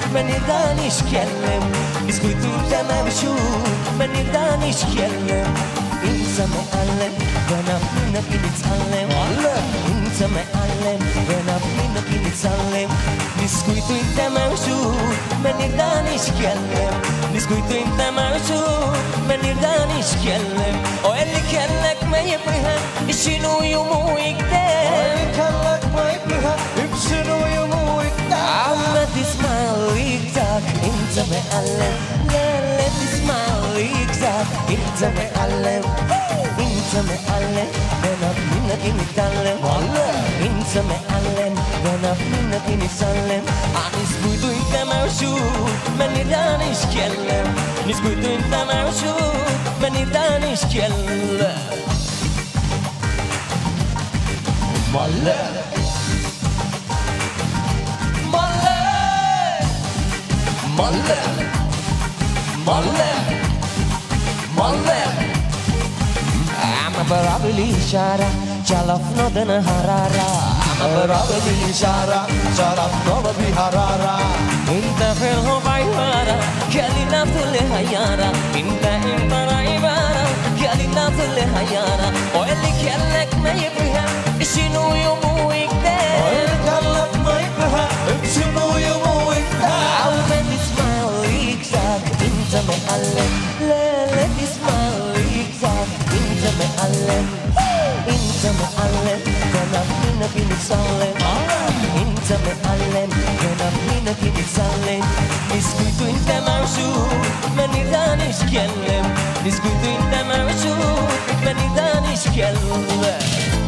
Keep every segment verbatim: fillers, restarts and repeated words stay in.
ما نقدرش نتكلم بسكوت وانت مبسوط ما نقدرش نتكلم انت معلم وانا منك نتعلم انت معلم وانا منك نتعلم بسكوت وانت مبسوط ما نقدرش نتكلم بسكوت وانت مبسوط ما نقدرش نتكلم واللي كان لك ما يبغيها شنو يومه يقدر واللي كان لك ما يبغيها شنو يومه يقدر عم تسمع ويقدر انت معلم لا لا تسمع ويقدر انت معلم انت معلم وانا منك نتعلم انت معلم وانا منك نتعلم نسكت وانت مبسوط ما نقدرش نتكلم نسكت وانت مبسوط ما نقدرش نتكلم مالا مالا مالا مالا مالا أنا برابر الإشارة شلفنا دنا حرارة أنا برابر الإشارة شلفنا بحرارة أنت في الهوايرة كلنا في الهيارة أنت أنت رايبارة كلنا في الهيارة واللي كلك ما يبغيها شنو يومه يقدر واللي كلك ما يبغيها شنو يومه يقدر عاوز تسمع ويكسر أنت معلم لا لا تسمع ويكسر انت معلم انت معلم وانا منك نتسلم انت معلم وانا منك نتسلم نسكت وانت مبسوط ما نقدرش نتكلم نسكت وانت مبسوط ما نقدرش نتكلم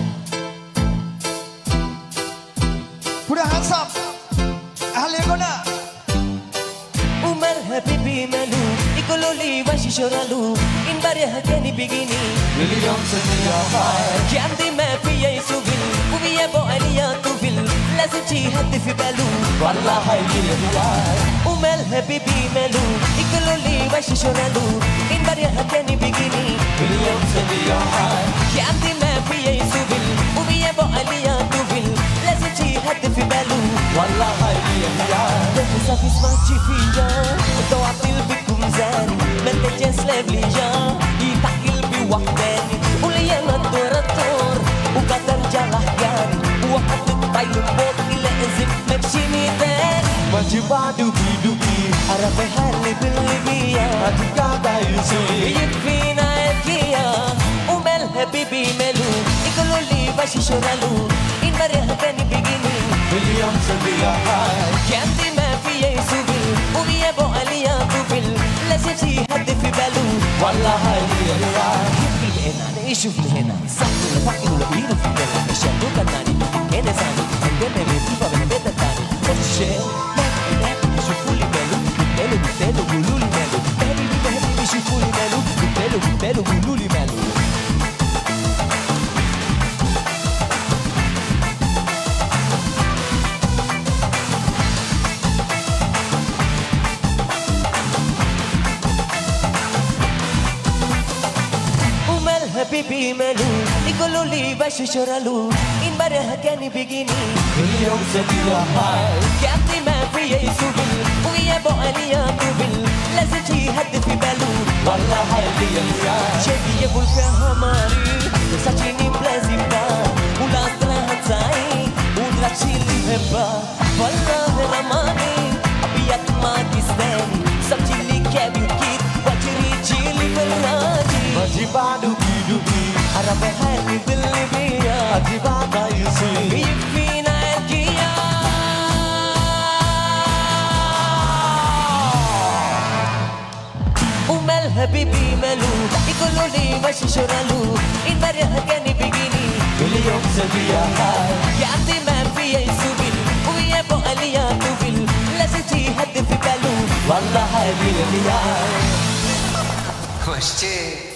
Put your hands up ahli guna Umar habibi malu ikolo li bashi shoralu in barya hakani bigini William Senia Chiamdi me fiya isubil Ubiya bo aliya tubil Lazim chi hadd fi balu والله هاي Umar habibi malu ikolo li bashi shoralu in barya hakani bigini William Senia Chiamdi me fiya isubil Ubiya bo aliya tubil Lazim chi hadd fi balu والله هاي Dessa fismaci fija Tô atil bikum zani Mente jen slev lija Itakil bi wahdani Uliyan adorator Ukatar jalah gani Uakatuk tayo bot Ila ezip mekshini ten Majibadu biduki Arabe hali bilibiya Atikada yusi Yikfina elkiya Umel habibi melu Ikolo li bashi shoralu In mariah kani bigini William Senia Chiamdi me fiya isubil Ubiya bo aliya tubil Lazim si hadd fi balu والله هاي يبقي لهنا يشوف لهنا يسحب الفقر ولقينا في البلد الشاب كناني هنا زاني عندنا بيتيفا بالبيت الثاني نفس الشيء يشوفوا لي ماله بالتالي بالتالي قولوا لي ماله بابي بابي يشوفوا لي ماله بالتالي بالتالي قولوا لي ماله Habibi malu ikolo li bashi shoralu in barya kani bigini William Senia Chiamdi me fiya isubil Ubiya bo aliya tubil Lazim chi hadd fi balu والله هاي Chebi ye bulfe hamari Sachini plezimba Ula straha hatzai Udra chili heba Wallah ramani Abiyat magistani Sab chili kebi kit Wajiri chili belnaji Majibadu biduki Arabe hali bilibiya Atikada yusi Yikfina elkiya Umel habibi malu Ikolo li bashi shoralu In barya hakani bigini William Senia Chiamdi me fiya isubil Ubiya bo aliya tubil Lazim chi hadd fi balu والله هاي Вообще